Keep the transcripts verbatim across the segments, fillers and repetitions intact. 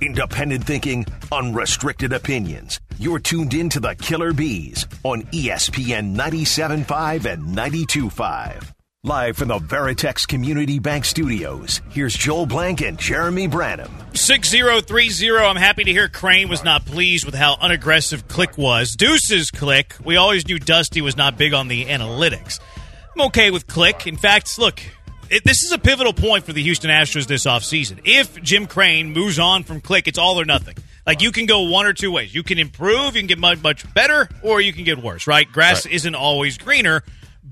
Independent thinking, unrestricted opinions. You're tuned in to the Killer Bees on E S P N ninety-seven point five and ninety-two point five. Live from the Veritex Community Bank Studios, here's Joel Blank and Jeremy Branham. six zero three zero. I'm happy to hear Crane was not pleased with how unaggressive Click was. Deuce's Click. We always knew Dusty was not big on the analytics. I'm okay with Click. In fact, look, it, this is a pivotal point for the Houston Astros this offseason. If Jim Crane moves on from Click, it's all or nothing. Like, you can go one or two ways. You can improve, you can get much, much better, or you can get worse, right? Grass right. isn't always greener.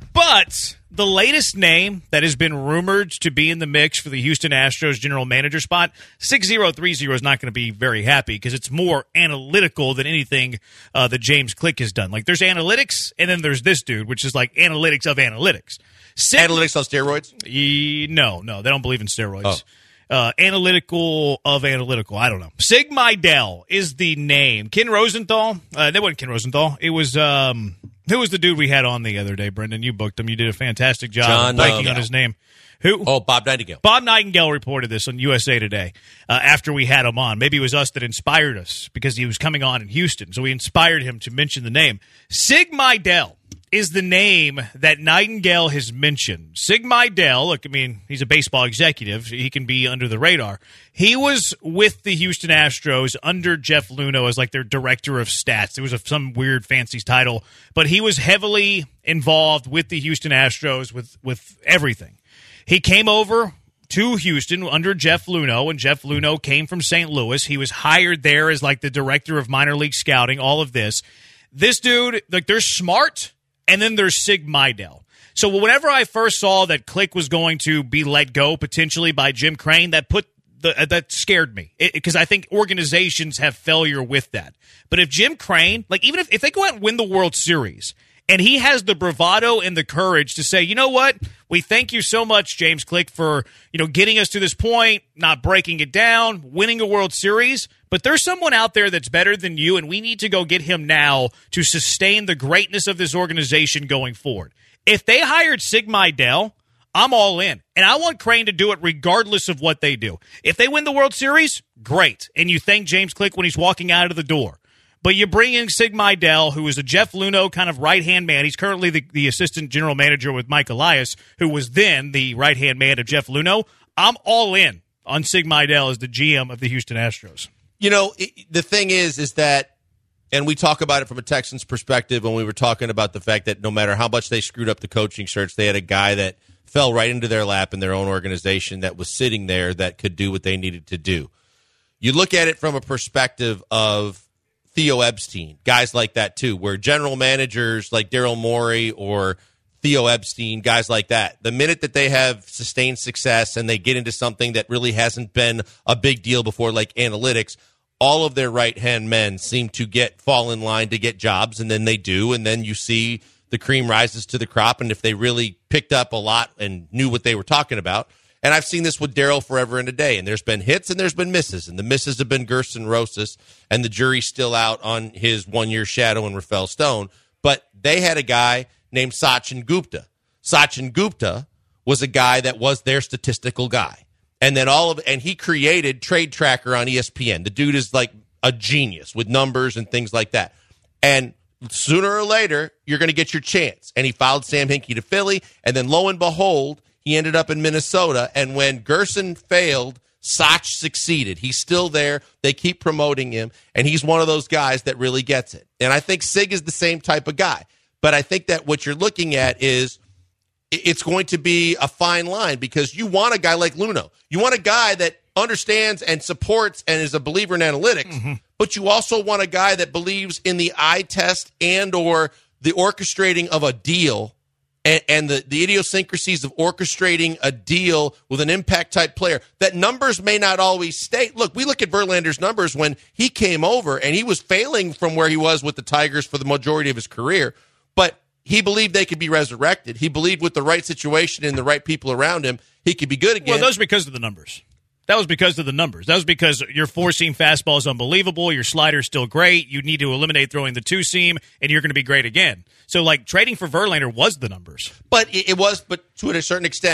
But the latest name that has been rumored to be in the mix for the Houston Astros general manager spot, six zero three zero is not going to be very happy because it's more analytical than anything uh, that James Click has done. Like, there's analytics, and then there's this dude, which is like analytics of analytics. Sig- analytics on steroids? E- no, no, they don't believe in steroids. Oh. Uh, analytical of analytical. I don't know. Sig Mejdal is the name. Ken Rosenthal. Uh, that wasn't Ken Rosenthal. It was, um, who was the dude we had on the other day, Brendan? You booked him. You did a fantastic job John, blanking uh, on his name. Who? Oh, Bob Nightingale. Bob Nightingale reported this on U S A Today uh, after we had him on. Maybe it was us that inspired us because he was coming on in Houston. So we inspired him to mention the name. Sig Mejdal is the name that Nightingale has mentioned. Sig Mejdal, look, I mean, he's a baseball executive. He can be under the radar. He was with the Houston Astros under Jeff Luhnow as like their director of stats. It was a, some weird fancy title, but he was heavily involved with the Houston Astros with, with everything. He came over to Houston under Jeff Luhnow, and Jeff Luhnow came from Saint Louis. He was hired there as like the director of minor league scouting, all of this. This dude, like, they're smart. And then there's Sig Mejdal. So whenever I first saw that Click was going to be let go potentially by Jim Crane, that put the uh, that scared me because I think organizations have failure with that. But if Jim Crane, like even if, if they go out and win the World Series, and he has the bravado and the courage to say, you know what, we thank you so much, James Click, for you know getting us to this point, not breaking it down, winning a World Series. But there's someone out there that's better than you, and we need to go get him now to sustain the greatness of this organization going forward. If they hired Sig Mejdal, I'm all in. And I want Crane to do it regardless of what they do. If they win the World Series, great. And you thank James Click when he's walking out of the door. But you bring in Sig Mejdal, who is a Jeff Luhnow kind of right-hand man. He's currently the, the assistant general manager with Mike Elias, who was then the right-hand man of Jeff Luhnow. I'm all in on Sig Mejdal as the G M of the Houston Astros. You know, it, the thing is, is that, and we talk about it from a Texans perspective when we were talking about the fact that no matter how much they screwed up the coaching search, they had a guy that fell right into their lap in their own organization that was sitting there that could do what they needed to do. You look at it from a perspective of Theo Epstein, guys like that too, where general managers like Daryl Morey or Theo Epstein, guys like that, the minute that they have sustained success and they get into something that really hasn't been a big deal before, like analytics, all of their right-hand men seem to get fall in line to get jobs, and then they do, and then you see the cream rises to the crop, and if they really picked up a lot and knew what they were talking about. And I've seen this with Daryl forever and a day, and there's been hits and there's been misses, and the misses have been Gerson Rosas, and the jury's still out on his one-year shadow in Rafael Stone. But they had a guy named Sachin Gupta. Sachin Gupta was a guy that was their statistical guy. And then all of and he created Trade Tracker on E S P N. The dude is like a genius with numbers and things like that. And sooner or later, you're going to get your chance. And he followed Sam Hinkie to Philly, and then lo and behold, he ended up in Minnesota. And when Gerson failed, Sach succeeded. He's still there. They keep promoting him, and he's one of those guys that really gets it. And I think Sig is the same type of guy. But I think that what you're looking at is it's going to be a fine line because you want a guy like Luhnow. You want a guy that understands and supports and is a believer in analytics, mm-hmm. but you also want a guy that believes in the eye test and or the orchestrating of a deal and, and the, the idiosyncrasies of orchestrating a deal with an impact-type player that numbers may not always state. Look, we look at Verlander's numbers when he came over, and he was failing from where he was with the Tigers for the majority of his career, but he believed they could be resurrected. He believed with the right situation and the right people around him, he could be good again. Well, that was because of the numbers. That was because of the numbers. That was because your four-seam fastball is unbelievable. Your slider's still great. You need to eliminate throwing the two-seam, and you're going to be great again. So, like, trading for Verlander was the numbers. But it was, but to a certain extent,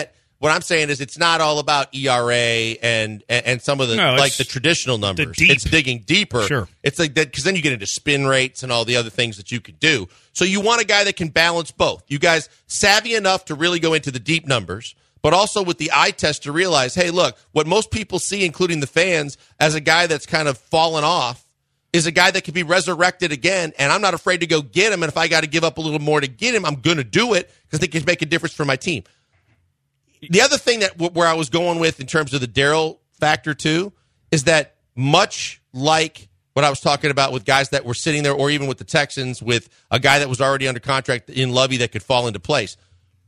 what I'm saying is it's not all about E R A and and, and some of the no, like the traditional numbers. The deep. It's digging deeper. Sure. It's like that because then you get into spin rates and all the other things that you could do. So you want a guy that can balance both. You guys savvy enough to really go into the deep numbers, but also with the eye test to realize, hey, look, what most people see, including the fans, as a guy that's kind of fallen off, is a guy that can be resurrected again, and I'm not afraid to go get him, and if I got to give up a little more to get him, I'm going to do it because I think it can make a difference for my team. The other thing that where I was going with in terms of the Daryl factor, too, is that much like what I was talking about with guys that were sitting there, or even with the Texans, with a guy that was already under contract in Lovey that could fall into place.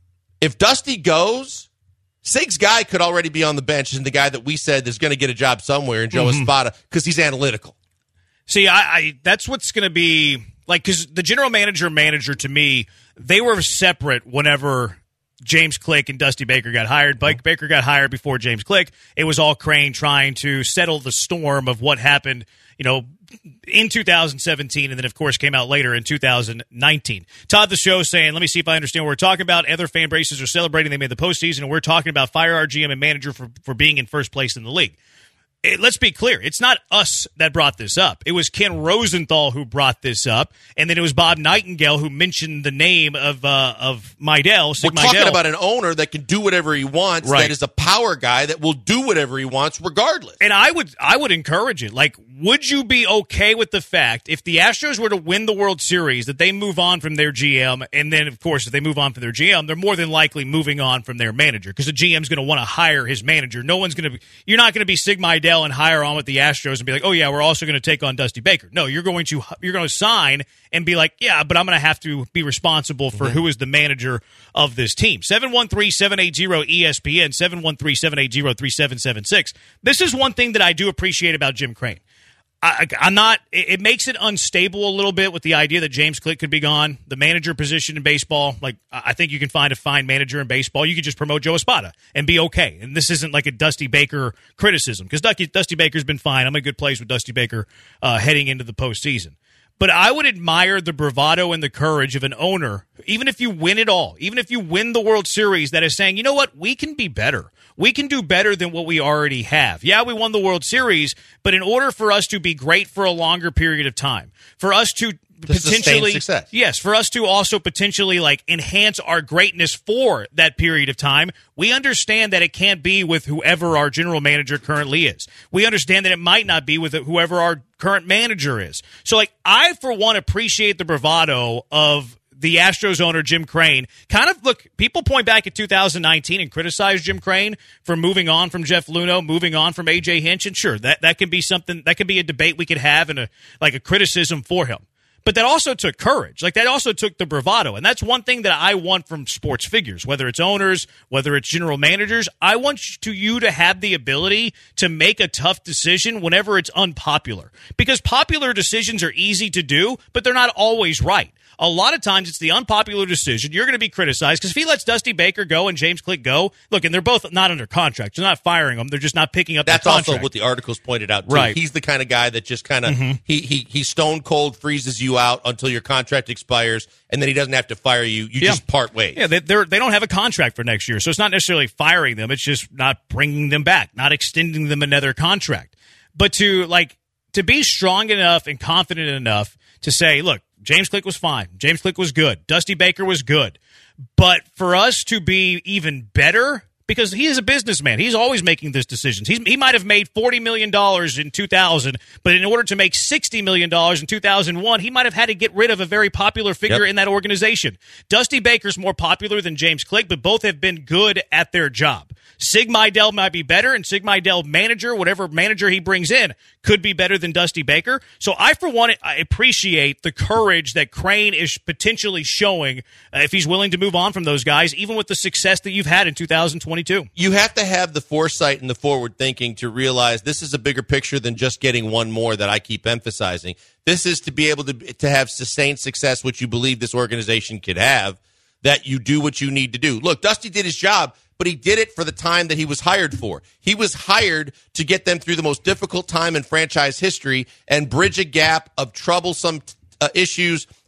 If Dusty goes, Sig's guy could already be on the bench, and the guy that we said is going to get a job somewhere in Joe mm-hmm. Espada because he's analytical. See, I, I that's what's going to be like because the general manager manager to me, they were separate whenever James Click and Dusty Baker got hired. Mike Baker got hired before James Click. It was all Crane trying to settle the storm of what happened, you know, in two thousand seventeen, and then, of course, came out later in two thousand nineteen. Todd the Show saying, let me see if I understand what we're talking about. Other fan bases are celebrating they made the postseason, and we're talking about fire our G M and manager for, for being in first place in the league. It, let's be clear. It's not us that brought this up. It was Ken Rosenthal who brought this up, and then it was Bob Nightingale who mentioned the name of uh, of Meidel. Sig We're Meidel. talking about an owner that can do whatever he wants, right. that is a power guy that will do whatever he wants regardless. And I would I would encourage it. Like, would you be okay with the fact if the Astros were to win the World Series that they move on from their G M, and then, of course, if they move on from their G M, they're more than likely moving on from their manager because the G M's going to want to hire his manager. No one's going to – you're not going to be Sig Meidel and hire on with the Astros and be like, oh, yeah, we're also going to take on Dusty Baker. No, you're going to you're going to sign and be like, yeah, but I'm going to have to be responsible for mm-hmm. who is the manager of this team. seven one three, seven eight zero, E S P N, seven one three, seven eight zero, three seven seven six. This is one thing that I do appreciate about Jim Crane. I, I'm not. It makes it unstable a little bit with the idea that James Click could be gone. The manager position in baseball, like I think you can find a fine manager in baseball. You could just promote Joe Espada and be okay. And this isn't like a Dusty Baker criticism because Dusty, Dusty Baker's been fine. I'm in a good place with Dusty Baker uh, heading into the postseason. But I would admire the bravado and the courage of an owner, even if you win it all, even if you win the World Series, that is saying, you know what, we can be better. We can do better than what we already have. Yeah, we won the World Series, but in order for us to be great for a longer period of time, for us to potentially success. Yes, for us to also potentially like enhance our greatness for that period of time, we understand that it can't be with whoever our general manager currently is. We understand that it might not be with whoever our current manager is. So like I for one appreciate the bravado of the Astros owner, Jim Crane. Kind of, look, people point back at two thousand nineteen and criticize Jim Crane for moving on from Jeff Luhnow, moving on from A J Hinch, and sure, that, that can be something, that can be a debate we could have and a like a criticism for him. But that also took courage. Like, that also took the bravado. And that's one thing that I want from sports figures, whether it's owners, whether it's general managers. I want to you to have the ability to make a tough decision whenever it's unpopular. Because popular decisions are easy to do, but they're not always right. A lot of times it's the unpopular decision. You're going to be criticized because if he lets Dusty Baker go and James Click go, look, and they're both not under contract. They're not firing them. They're just not picking up That's their contract. Also what the articles pointed out, too. Right. He's the kind of guy that just kind of mm-hmm. he, he he stone cold freezes you out until your contract expires, and then he doesn't have to fire you. You yeah. just part ways. Yeah, they they're, they don't have a contract for next year, so it's not necessarily firing them. It's just not bringing them back, not extending them another contract. But to like to be strong enough and confident enough to say, look, James Click was fine. James Click was good. Dusty Baker was good. But for us to be even better, because he is a businessman. He's always making these decisions. He's, he might have made forty million dollars in two thousand, but in order to make sixty million dollars in two thousand one, he might have had to get rid of a very popular figure yep. in that organization. Dusty Baker's more popular than James Click, but both have been good at their job. Sig Meidel might be better, and Sig Meidel manager, whatever manager he brings in, could be better than Dusty Baker. So I, for one, I appreciate the courage that Crane is potentially showing uh, if he's willing to move on from those guys, even with the success that you've had in two thousand twenty-two. You have to have the foresight and the forward thinking to realize this is a bigger picture than just getting one more that I keep emphasizing. This is to be able to, to have sustained success, which you believe this organization could have, that you do what you need to do. Look, Dusty did his job, but he did it for the time that he was hired for. He was hired to get them through the most difficult time in franchise history and bridge a gap of troublesome uh, issues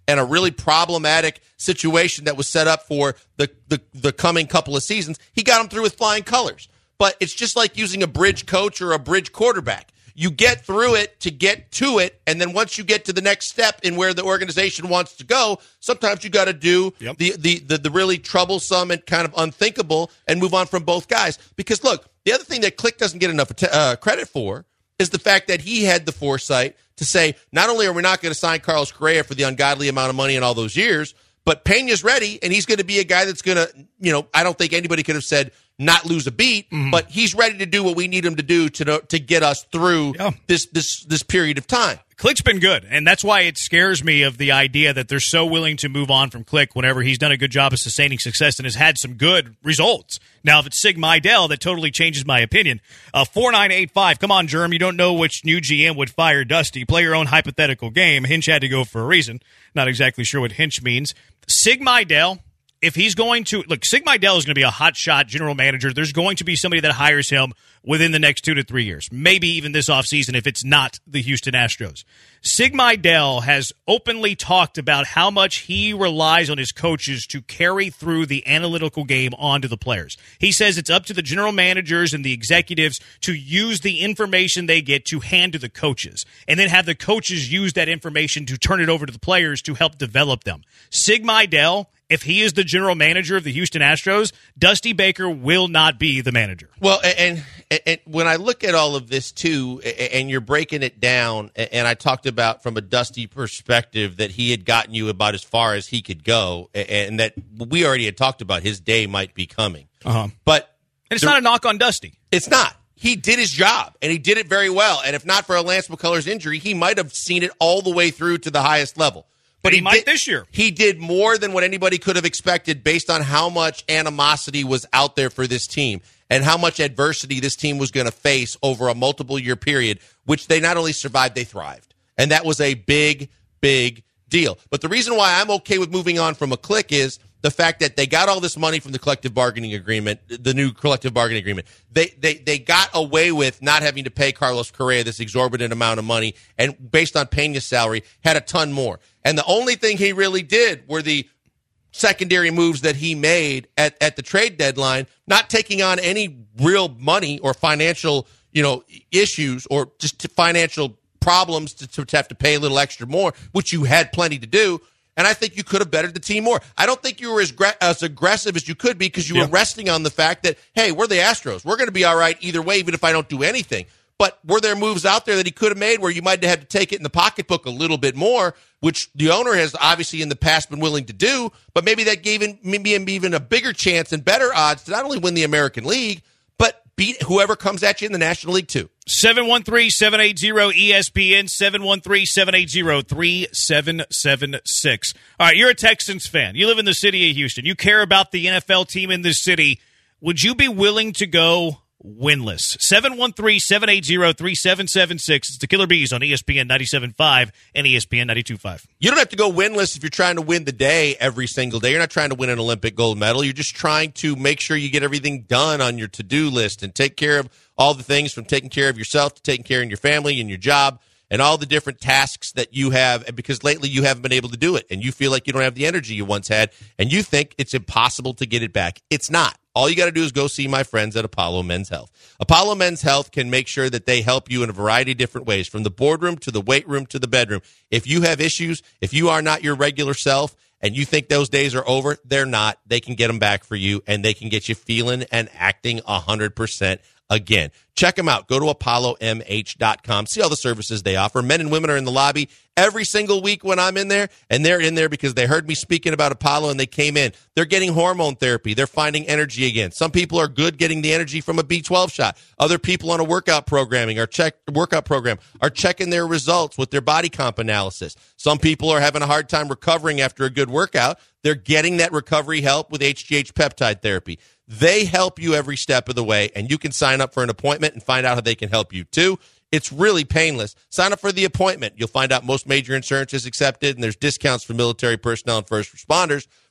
and a really problematic situation that was set up for the, the, the coming couple of seasons, he got them through with flying colors. But it's just like using a bridge coach or a bridge quarterback. You get through it to get to it, and then once you get to the next step in where the organization wants to go, sometimes you got to do yep. the, the, the, the really troublesome and kind of unthinkable and move on from both guys. Because, look, the other thing that Click doesn't get enough uh, credit for is the fact that he had the foresight to say, not only are we not going to sign Carlos Correa for the ungodly amount of money in all those years, but Pena's ready, and he's going to be a guy that's going to, you know, I don't think anybody could have said not lose a beat, mm-hmm. but he's ready to do what we need him to do to to get us through yeah. this this this period of time. Click's been good, and that's why it scares me of the idea that they're so willing to move on from Click whenever he's done a good job of sustaining success and has had some good results. Now, if it's Sig Mejdal, that totally changes my opinion. Uh, four nine eight five, come on, Germ, you don't know which new G M would fire Dusty. Play your own hypothetical game. Hinch had to go for a reason. Not exactly sure what Hinch means. Sig Mejdal, if he's going to – look, Sig Mejdal is going to be a hotshot general manager. There's going to be somebody that hires him within the next two to three years, maybe even this offseason if it's not the Houston Astros. Sig Mejdal has openly talked about how much he relies on his coaches to carry through the analytical game onto the players. He says it's up to the general managers and the executives to use the information they get to hand to the coaches, and then have the coaches use that information to turn it over to the players to help develop them. Sig Mejdal, if he is the general manager of the Houston Astros, Dusty Baker will not be the manager. Well, and, and, and when I look at all of this, too, and you're breaking it down, and I talked about from a Dusty perspective that he had gotten you about as far as he could go, and that we already had talked about his day might be coming. Uh-huh. But and it's there, not a knock on Dusty. It's not. He did his job, and he did it very well. And if not for a Lance McCullers injury, he might have seen it all the way through to the highest level. But he, he might did, this year. He did more than what anybody could have expected based on how much animosity was out there for this team and how much adversity this team was going to face over a multiple-year period, which they not only survived, they thrived. And that was a big, big deal. But the reason why I'm okay with moving on from a Click is the fact that they got all this money from the collective bargaining agreement, the new collective bargaining agreement. They they they got away with not having to pay Carlos Correa this exorbitant amount of money, and based on Pena's salary, had a ton more. And the only thing he really did were the secondary moves that he made at, at the trade deadline, not taking on any real money or financial, you know, issues or just financial problems to, to have to pay a little extra more, which you had plenty to do. And I think you could have bettered the team more. I don't think you were as, gra- as aggressive as you could be because you yeah. were resting on the fact that, hey, we're the Astros. We're going to be all right either way, even if I don't do anything. But were there moves out there that he could have made where you might have had to take it in the pocketbook a little bit more, which the owner has obviously in the past been willing to do, but maybe that gave him, maybe him even a bigger chance and better odds to not only win the American League, but beat whoever comes at you in the National League too. seven one three, seven eight zero, E S P N, seven one three, seven eight zero, three seven seven six. All right, you're a Texans fan. You live in the city of Houston. You care about the N F L team in this city. Would you be willing to go winless? seven one three, seven eight zero, three seven seven six. It's the Killer Bees on E S P N ninety-seven point five and E S P N ninety-two point five. You don't have to go winless if you're trying to win the day every single day. You're not trying to win an Olympic gold medal. You're just trying to make sure you get everything done on your to-do list and take care of all the things from taking care of yourself to taking care of your family and your job and all the different tasks that you have, because lately you haven't been able to do it, and you feel like you don't have the energy you once had, and you think it's impossible to get it back. It's not. All you got to do is go see my friends at Apollo Men's Health. Apollo Men's Health can make sure that they help you in a variety of different ways, from the boardroom to the weight room to the bedroom. If you have issues, if you are not your regular self, and you think those days are over, they're not. They can get them back for you, and they can get you feeling and acting one hundred percent again. Check them out. Go to apollo m h dot com. See all the services they offer. Men and women are in the lobby every single week when I'm in there, and they're in there because they heard me speaking about Apollo and they came in. They're getting hormone therapy. They're finding energy again. Some people are good getting the energy from a B twelve shot. Other people on a workout programming or check workout program are checking their results with their body comp analysis. Some people are having a hard time recovering after a good workout. They're getting that recovery help with H G H peptide therapy. They help you every step of the way, and you can sign up for an appointment and find out how they can help you too. It's really painless. Sign up for the appointment. You'll find out most major insurance is accepted, and there's discounts for military personnel and first responders.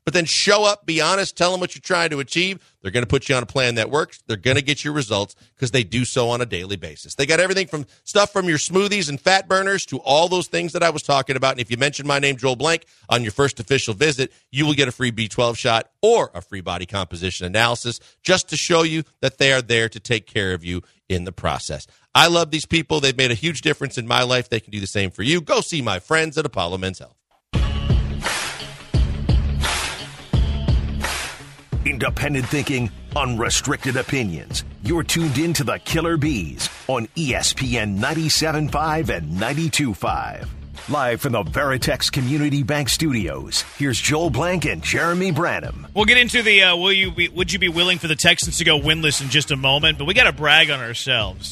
but then show up, be honest, tell them what you're trying to achieve. They're going to put you on a plan that works. They're going to get you results because they do so on a daily basis. They got everything from stuff from your smoothies and fat burners to all those things that I was talking about. And if you mention my name, Joel Blank, on your first official visit, you will get a free B twelve shot or a free body composition analysis just to show you that they are there to take care of you in the process. I love these people. They've made a huge difference in my life. They can do the same for you. Go see my friends at Apollo Men's Health. Independent thinking, unrestricted opinions. You're tuned in to the Killer Bees on E S P N ninety-seven point five and ninety-two point five. Live from the Veritex Community Bank Studios, here's Joel Blank and Jeremy Branham. We'll get into the uh, will you be, would you be willing for the Texans to go winless in just a moment, but we got to brag on ourselves.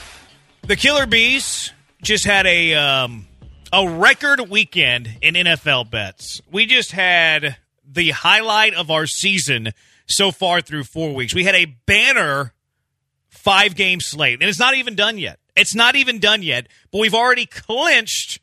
The Killer Bees just had a um, a record weekend in N F L bets. We just had the highlight of our season so far through four weeks. We had a banner five-game slate, and it's not even done yet. It's not even done yet, but we've already clinched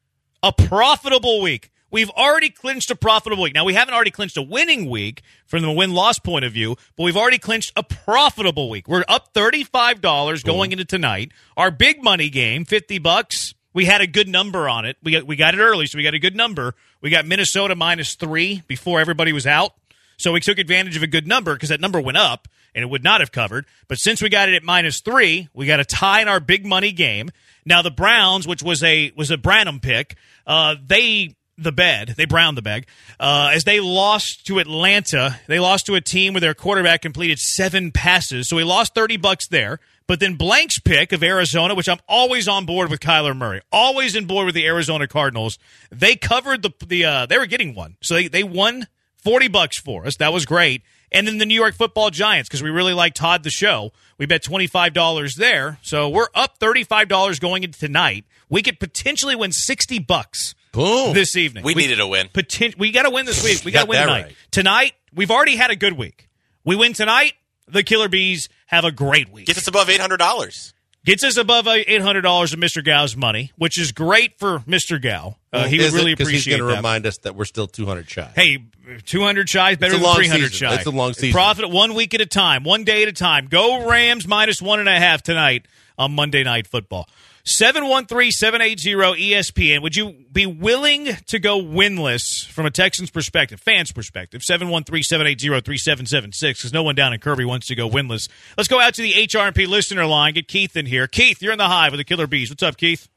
a profitable week. We've already clinched a profitable week. Now, we haven't already clinched a winning week from the win-loss point of view, but we've already clinched a profitable week. We're up thirty-five dollars going into tonight. Our big money game, fifty bucks. We had a good number on it. We got, we got it early, so we got a good number. We got Minnesota minus three before everybody was out. So we took advantage of a good number because that number went up, and it would not have covered. But since we got it at minus three, we got a tie in our big money game. Now the Browns, which was a was a Branham pick, uh, they the bed they browned the bag uh, as they lost to Atlanta. They lost to a team where their quarterback completed seven passes, so we lost thirty bucks there. But then Blank's pick of Arizona, which I'm always on board with Kyler Murray, always on board with the Arizona Cardinals. They covered the the uh, they were getting one, so they they won forty bucks for us. That was great. And then the New York Football Giants, because we really like Todd the Show. We bet twenty-five dollars there. So we're up thirty-five dollars going into tonight. We could potentially win sixty bucks Boom. this evening. We, we needed a win. Poten- we got to win this week. We got to win tonight. Right. Tonight, we've already had a good week. We win tonight, the Killer Bees have a great week. Gets us above eight hundred dollars. Gets us above eight hundred dollars of Mister Gow's money, which is great for Mister Gow. Uh, he Is would really it? 'Cause appreciate he's going to that. remind us that we're still two hundred shy. Hey, two hundred shy is better It's a than long three hundred season. shy. It's a long season. Profit one week at a time, one day at a time. Go Rams minus one and a half tonight on Monday Night Football. seven one three, seven eight zero, E S P N. Would you be willing to go winless from a Texans perspective, fans perspective? seven one three, seven eight zero, three seven seven six, because no one down in Kirby wants to go winless. Let's go out to the H R and P listener line. Get Keith in here. Keith, you're in the hive with the Killer Bees. What's up, Keith?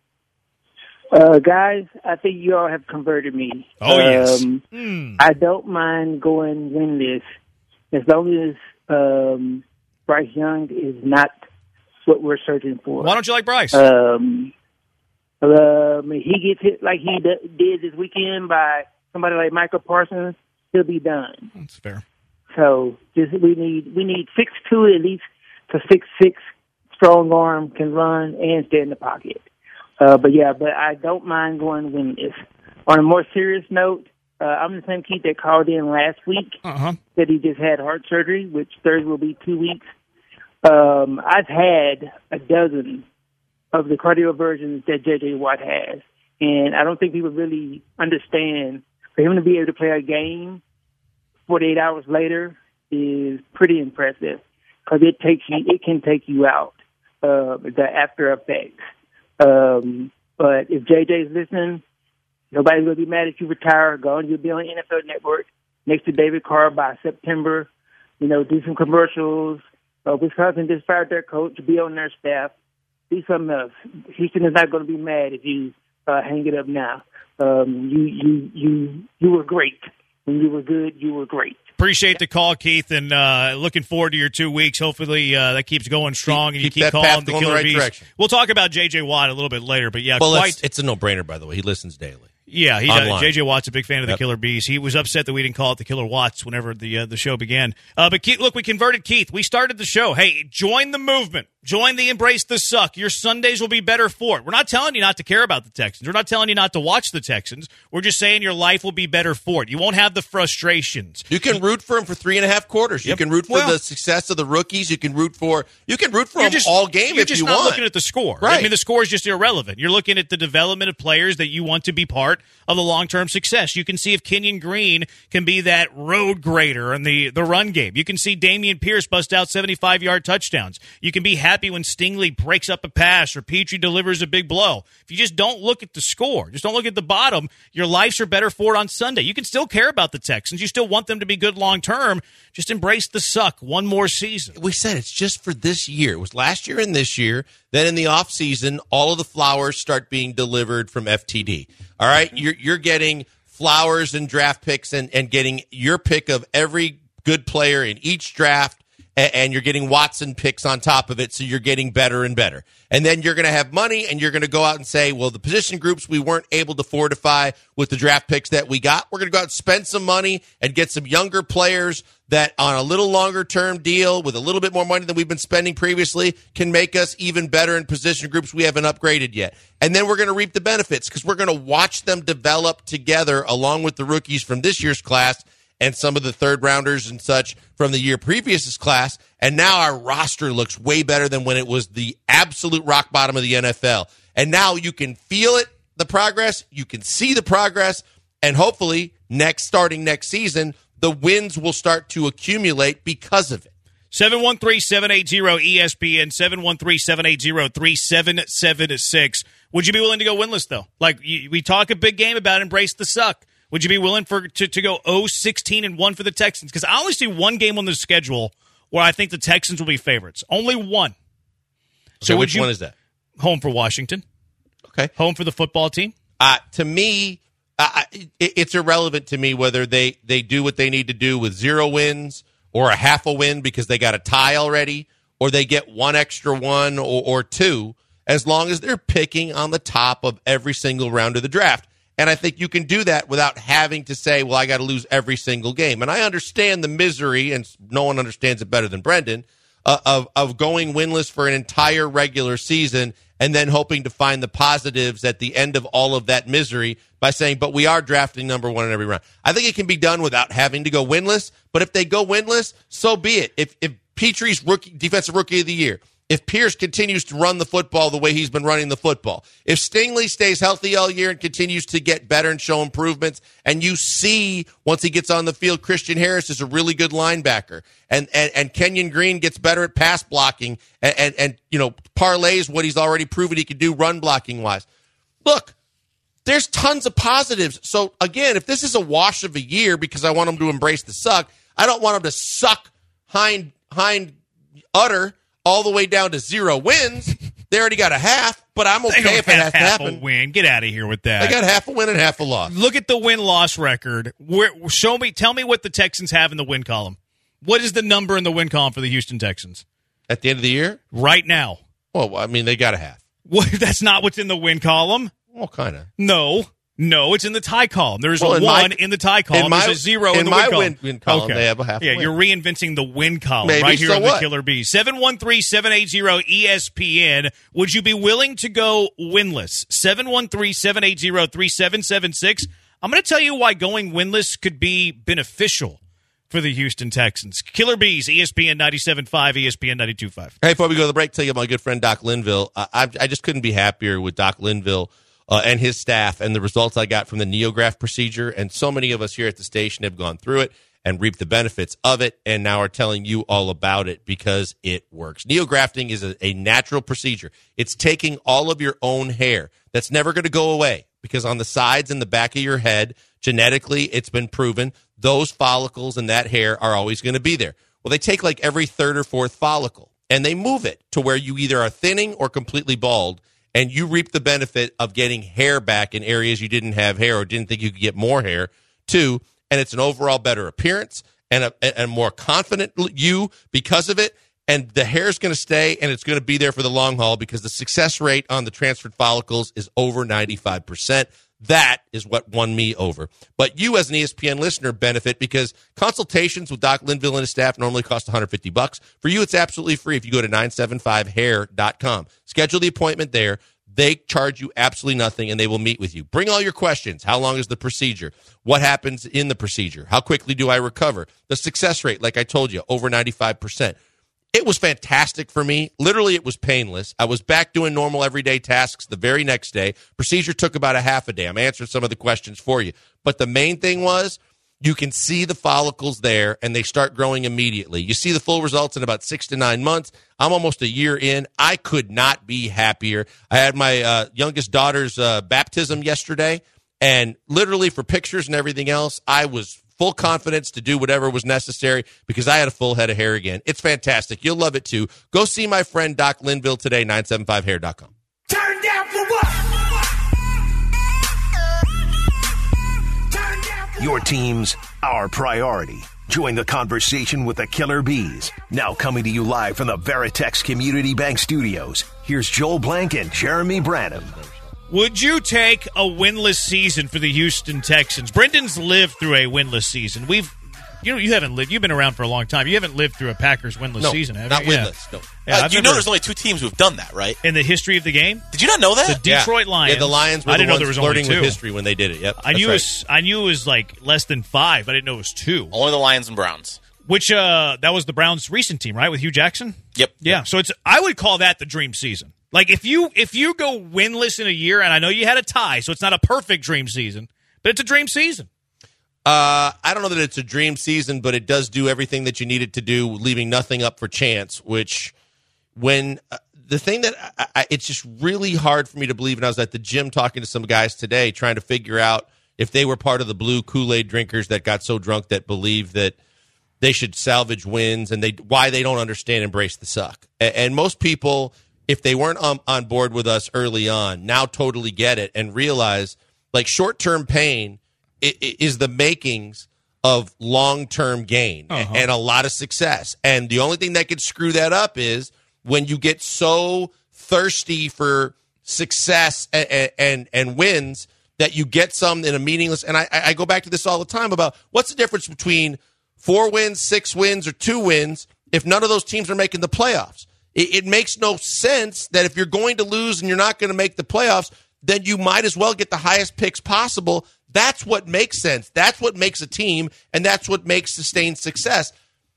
Uh, guys, I think you all have converted me. Oh, yes. Um, Mm. I don't mind going winless as long as um, Bryce Young is not what we're searching for. Why don't you like Bryce? Um, um, if he gets hit like he d- did this weekend by somebody like Michael Parsons, he'll be done. That's fair. So just we need we need six two at least to six six strong arm can run and stay in the pocket. Uh, but yeah, but I don't mind going winless. On a more serious note, uh, I'm the same Keith that called in last week. Uh-huh. Said he just had heart surgery, which Thursday will be two weeks. Um, I've had a dozen of the cardioversions that J J Watt has, and I don't think people really understand. For him to be able to play a game forty-eight hours later is pretty impressive because it takes you, it can take you out, uh, the after effects. Um, but if J J's listening, nobody's going to be mad if you retire. Go on, you'll be on N F L Network next to David Carr by September. You know, do some commercials. Uh, Wisconsin just fired their coach to be on their staff. Do something else. Houston is not going to be mad if you uh, hang it up now. Um, you, you, you, you were great. When you were good, you were great. Appreciate the call, Keith, and uh, looking forward to your two weeks. Hopefully uh, that keeps going strong, Keep- and you keep keep that calling path the going the Killer right Bees. direction. We'll talk about J J Watt a little bit later, but yeah, Well, quite. it's, it's a no-brainer, by the way. He listens daily. Yeah, he Online. does. J J Watt's a big fan of the Yep. Killer Bees. He was upset that we didn't call it the Killer Watts whenever the uh, the show began. Uh, but Keith, look, we converted Keith. We started the show. Hey, join the movement. Join the Embrace the Suck. Your Sundays will be better for it. We're not telling you not to care about the Texans. We're not telling you not to watch the Texans. We're just saying your life will be better for it. You won't have the frustrations. You can root for him for three and a half quarters. You Yep. can root for Well- the success of the rookies. You can root for you can root for You're them just, all game you're if just you not want. looking at the score. Right. I mean, the score is just irrelevant. You're looking at the development of players that you want to be part part of the long-term success. You can see if Kenyon Green can be that road grader in the, the run game. You can see Damian Pierce bust out seventy-five-yard touchdowns. You can be happy when Stingley breaks up a pass or Petrie delivers a big blow. If you just don't look at the score, just don't look at the bottom, your lives are better for it on Sunday. You can still care about the Texans. You still want them to be good long-term. Just embrace the suck one more season. We said it's just for this year. It was last year and this year. Then in the offseason, all of the flowers start being delivered from F T D. All right? You're, you're getting flowers and draft picks and, and getting your pick of every good player in each draft, and, and you're getting Watson picks on top of it, so you're getting better and better. And then you're going to have money, and you're going to go out and say, well, the position groups we weren't able to fortify with the draft picks that we got, we're going to go out and spend some money and get some younger players that on a little longer term deal with a little bit more money than we've been spending previously can make us even better in position groups we haven't upgraded yet. And then we're going to reap the benefits because we're going to watch them develop together along with the rookies from this year's class and some of the third rounders and such from the year previous class. And now our roster looks way better than when it was the absolute rock bottom of the N F L. And now you can feel it, the progress, you can see the progress, and hopefully next starting next season, the wins will start to accumulate because of it. seven one three, seven eight zero, E S P N, seven one three, seven eight zero, three seven seven six. Would you be willing to go winless, though? Like, you, we talk a big game about embrace the suck. Would you be willing for to, to go oh sixteen and one for the Texans? Because I only see one game on the schedule where I think the Texans will be favorites. Only one. So okay, which you, one is that? Home for Washington. Okay. Home for the football team. Uh, to me, uh, it, it's irrelevant to me whether they, they do what they need to do with zero wins or a half a win because they got a tie already, or they get one extra one or, or two, as long as they're picking on the top of every single round of the draft. And I think you can do that without having to say, well, I got to lose every single game. And I understand the misery, and no one understands it better than Brendan, uh, of, of going winless for an entire regular season and then hoping to find the positives at the end of all of that misery by saying, but we are drafting number one in every round. I think it can be done without having to go winless, but if they go winless, so be it. If, if Petrie's rookie, defensive rookie of the year, if Pierce continues to run the football the way he's been running the football, if Stingley stays healthy all year and continues to get better and show improvements, and you see once he gets on the field, Christian Harris is a really good linebacker, and and, and Kenyon Green gets better at pass blocking, and, and, and you know parlays what he's already proven he could do run blocking wise. Look, there's tons of positives. So again, if this is a wash of a year because I want them to embrace the suck, I don't want them to suck hind hind udder all the way down to zero wins. They already got a half, but I'm okay if it has to happen. Half a win. Get out of here with that. They got half a win and half a loss. Look at the win-loss record. Where, show me, tell me what the Texans have in the win column. What is the number in the win column for the Houston Texans at the end of the year? Right now. Well, I mean, they got a half. What? That's not what's in the win column. Well, kind of. No. No, it's in the tie column. There's well, a in one my, in the tie column. My, There's a zero in, in the my win column. Win, win column. Okay. They have a half. Yeah, win. You're reinventing the win column Maybe, right here so on what? the Killer Bees. seven one three, seven eight zero, E S P N. Would you be willing to go winless? seven one three, seven eight zero, three seven seven six. I'm going to tell you why going winless could be beneficial for the Houston Texans. Killer Bees, E S P N ninety-seven point five, E S P N ninety-two point five. Hey, before we go to the break, tell you about my good friend Doc Linville. Uh, I, I just couldn't be happier with Doc Linville uh, and his staff and the results I got from the NeoGraft procedure. And so many of us here at the station have gone through it and reaped the benefits of it, and now are telling you all about it because it works. NeoGrafting is a, a natural procedure. It's taking all of your own hair that's never going to go away, because on the sides and the back of your head, genetically, it's been proven those follicles and that hair are always going to be there. Well, they take like every third or fourth follicle, and they move it to where you either are thinning or completely bald, and you reap the benefit of getting hair back in areas you didn't have hair or didn't think you could get more hair to. And it's an overall better appearance and a, a more confident you because of it. And the hair is going to stay, and it's going to be there for the long haul because the success rate on the transferred follicles is over ninety-five percent. That is what won me over. But you, as an E S P N listener, benefit because consultations with Doc Linville and his staff normally cost one hundred fifty bucks. For you, it's absolutely free if you go to nine seven five hair dot com. Schedule the appointment there. They charge you absolutely nothing, and they will meet with you. Bring all your questions. How long is the procedure? What happens in the procedure? How quickly do I recover? The success rate, like I told you, over ninety-five percent. It was fantastic for me. Literally, it was painless. I was back doing normal everyday tasks the very next day. Procedure took about a half a day. I'm answering some of the questions for you. But the main thing was you can see the follicles there, and they start growing immediately. You see the full results in about six to nine months. I'm almost a year in. I could not be happier. I had my uh, youngest daughter's uh, baptism yesterday, and literally for pictures and everything else, I was full confidence to do whatever was necessary because I had a full head of hair again. It's fantastic. You'll love it, too. Go see my friend Doc Linville today, nine seven five hair dot com. Turn down for what? Turn down for Your team's our priority. Join the conversation with the Killer Bees. Now coming to you live from the Veritex Community Bank Studios. Here's Joel Blank and Jeremy Branham. Would you take a winless season for the Houston Texans? Brendan's lived through a winless season. We've, you know, you haven't lived. You've been around for a long time. You haven't lived through a Packers winless No, season, have not you? winless. Yeah. No. Yeah, uh, I've you know never- there's only two teams who've done that, right? in the history of the game. Did you not know that? The Detroit yeah. Lions. Yeah, the Lions were I the didn't know ones there was only flirting two. with history when they did it. Yep, I that's knew right. it was. I knew it was like less than five. I didn't know it was two. Only the Lions and Browns. Which uh, that was the Browns' recent team, right, with Hugh Jackson? Yep. Yeah. So it's. I would call that the dream season. Like if you if you go winless in a year, and I know you had a tie, so it's not a perfect dream season, but it's a dream season. Uh, I don't know that it's a dream season, but it does do everything that you need it to do, leaving nothing up for chance, which when uh, the thing that I, I, it's just really hard for me to believe, and I was at the gym talking to some guys today trying to figure out if they were part of the blue Kool-Aid drinkers that got so drunk that believe that they should salvage wins and they why they don't understand embrace the suck. And, and most people, if they weren't on, on board with us early on, now totally get it and realize like short-term pain it, it is the makings of long-term gain Uh-huh. and a lot of success. And the only thing that could screw that up is when you get so thirsty for success and and, and wins that you get some in a meaningless. And I, I go back to this all the time about what's the difference between four wins, six wins, or two wins if none of those teams are making the playoffs. It, it makes no sense that if you're going to lose and you're not going to make the playoffs, then you might as well get the highest picks possible. That's what makes sense. That's what makes a team, and that's what makes sustained success.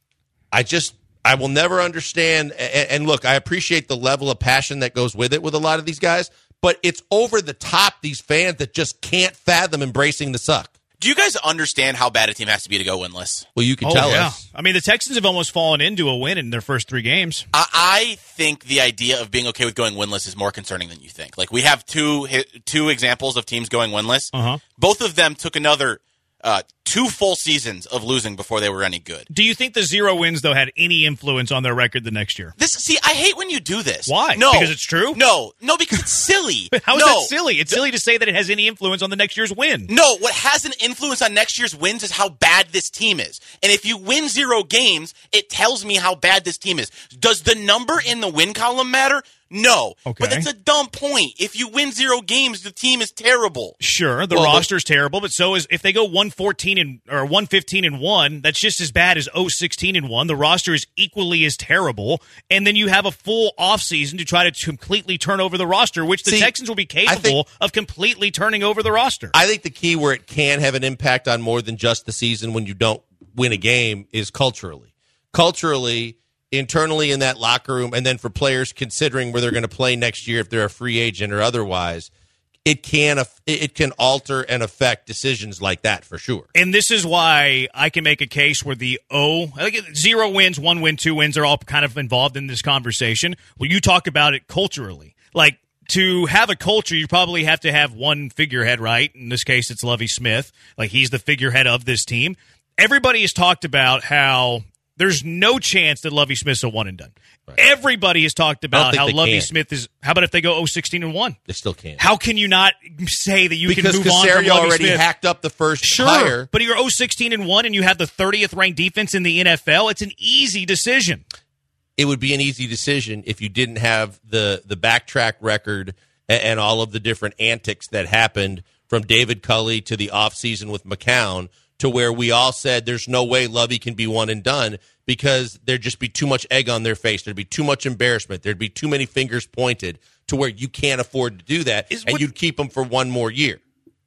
I just, I will never understand. And, and look, I appreciate the level of passion that goes with it with a lot of these guys, but it's over the top, these fans that just can't fathom embracing the suck. Do you guys understand how bad a team has to be to go winless? Well, you can Oh, tell yeah. us. I mean, the Texans have almost fallen into a win in their first three games. I, I think the idea of being okay with going winless is more concerning than you think. Like, we have two hi- two examples of teams going winless. Uh-huh. Both of them took another uh, two full seasons of losing before they were any good. Do you think the zero wins, though, had any influence on their record the next year? This, see, I hate when you do this. Why? No, Because it's true? No, no, because it's silly. How is no. that silly? It's silly to say that it has any influence on the next year's win. No, what has an influence on next year's wins is how bad this team is. And if you win zero games, it tells me how bad this team is. Does the number in the win column matter? No. Okay. But that's a dumb point. If you win zero games, the team is terrible. Sure, the Well, roster's terrible, but so is if they go one fourteen and or one fifteen and one, that's just as bad as oh sixteen and one. The roster is equally as terrible, and then you have a full offseason to try to completely turn over the roster, which the See, Texans will be I think- capable of completely turning over the roster. I think the key where it can have an impact on more than just the season when you don't win a game is culturally. Culturally, internally in that locker room, and then for players considering where they're going to play next year if they're a free agent or otherwise, it can it can alter and affect decisions like that for sure. And this is why I can make a case where the O, like zero wins, one win, two wins are all kind of involved in this conversation. Well, you talk about it culturally. Like, to have a culture, you probably have to have one figurehead, right? In this case, it's Lovie Smith. Like, he's the figurehead of this team. Everybody has talked about how there's no chance that Lovie Smith's a one and done. Right. Everybody has talked about think how they Lovie can. Smith is. How about if they go oh sixteen and one? They still can't. How can you not say that you because can move on from Caserio Lovie already Smith? hacked up the first Sure, hire. but you're oh sixteen and one and you have the thirtieth ranked defense in the N F L. It's an easy decision. It would be an easy decision if you didn't have the the backtrack record and, and all of the different antics that happened from David Culley to the offseason with McCown to where we all said there's no way Lovey can be one and done because there'd just be too much egg on their face. There'd be too much embarrassment. There'd be too many fingers pointed to where you can't afford to do that, Is and what- you'd keep them for one more year.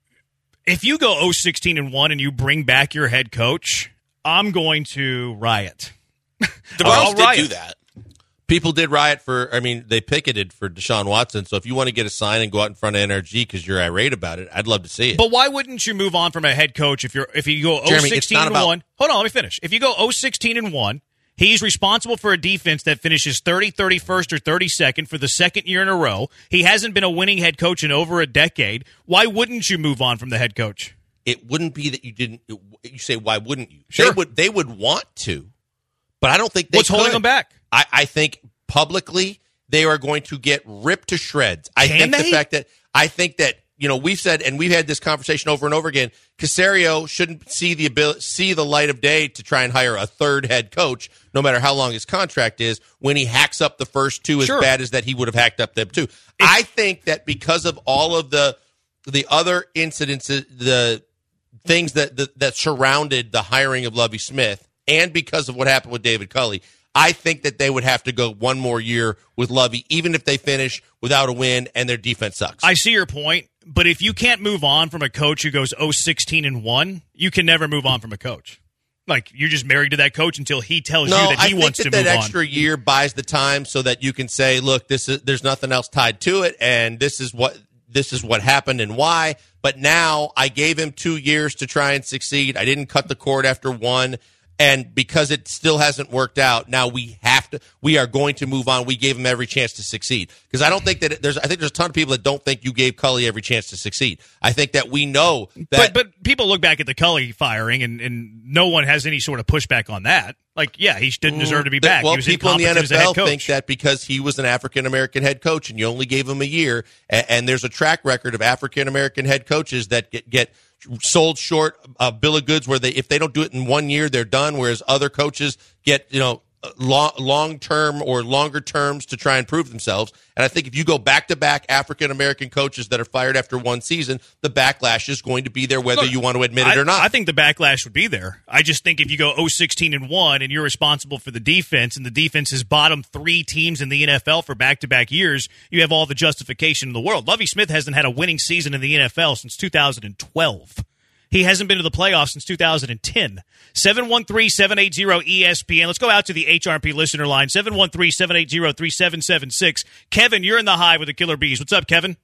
If you go oh sixteen and one and you bring back your head coach, I'm going to riot. The I'll Browns did riot. do that. People did riot for, I mean, they picketed for Deshaun Watson. So if you want to get a sign and go out in front of N R G because you're irate about it, I'd love to see it. But why wouldn't you move on from a head coach if you're if you go Jeremy, oh sixteen and about- one? Hold on, let me finish. If you go oh sixteen and one, he's responsible for a defense that finishes thirty, thirty-first, or thirty-second for the second year in a row. He hasn't been a winning head coach in over a decade. Why wouldn't you move on from the head coach? It wouldn't be that you didn't. You say, why wouldn't you? Sure. They would. They would want to, but I don't think they What's could. holding them back? I, I think publicly they are going to get ripped to shreds. I Can think they? the fact that I think that you know we've said and we've had this conversation over and over again. Caserio shouldn't see the ability, see the light of day to try and hire a third head coach, no matter how long his contract is. When he hacks up the first two as Sure. bad as that he would have hacked up them too. I think that because of all of the the other incidences, the things that, that that surrounded the hiring of Lovie Smith, and because of what happened with David Culley, I think that they would have to go one more year with Lovie, even if they finish without a win and their defense sucks. I see your point, but if you can't move on from a coach who goes oh sixteen and one, you can never move on from a coach. Like, you're just married to that coach until he tells no, you that he I wants think to that move that extra on. year buys the time so that you can say, look, this is there's nothing else tied to it, and this is what this is what happened and why. But now I gave him two years to try and succeed. I didn't cut the cord after one. And because it still hasn't worked out, now we have to. We are going to move on. We gave him every chance to succeed because I don't think that it, there's. I think there's a ton of people that don't think you gave Culley every chance to succeed. I think that we know that. But but people look back at the Culley firing, and, and no one has any sort of pushback on that. Like, yeah, he didn't deserve to be back. Well, he was people in the incompetent N F as a head L coach. think that because he was an African American head coach and you only gave him a year, and, and there's a track record of African American head coaches that get, get sold short a bill of goods where they if they don't do it in one year they're done, whereas other coaches get you know long long term or longer terms to try and prove themselves. And I think if you go back to back African American coaches that are fired after one season, the backlash is going to be there whether Look, you want to admit it I, or not. I think the backlash would be there. I just think if you go oh sixteen and one and you're responsible for the defense, and the defense is bottom three teams in the N F L for back-to-back years, you have all the justification in the world. Lovie Smith hasn't had a winning season in the N F L since two thousand twelve. He hasn't been to the playoffs since two thousand ten. seven one three, seven eight zero, E S P N. Let's go out to the H R P listener line, seven one three, seven eight zero, three seven seven six. Kevin, you're in the Hive with the Killer Bees. What's up, Kevin?